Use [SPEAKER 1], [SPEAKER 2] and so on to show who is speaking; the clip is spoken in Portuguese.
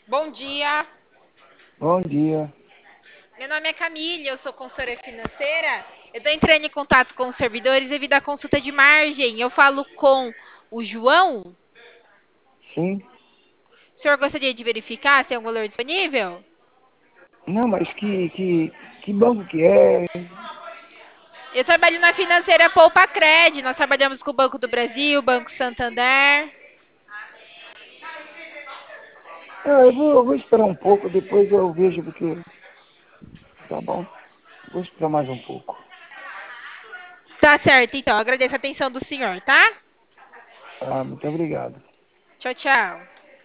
[SPEAKER 1] Bom dia,
[SPEAKER 2] Bom dia.
[SPEAKER 1] meu nome é Camille, eu sou consultora financeira. Eu estou entrando em contato com os servidores devido à consulta de margem. Eu falo com o João.
[SPEAKER 2] Sim.
[SPEAKER 1] O senhor gostaria de verificar se tem um valor disponível?
[SPEAKER 2] Não, mas que banco que é?
[SPEAKER 1] Eu trabalho na financeira Poupa Cred. Nós trabalhamos com o Banco do Brasil, Banco Santander.
[SPEAKER 2] Eu vou esperar um pouco, depois eu vejo porque. Tá bom. Vou esperar mais um pouco.
[SPEAKER 1] Tá certo, então. Agradeço a atenção do senhor, tá?
[SPEAKER 2] Ah, muito obrigado.
[SPEAKER 1] Tchau, tchau.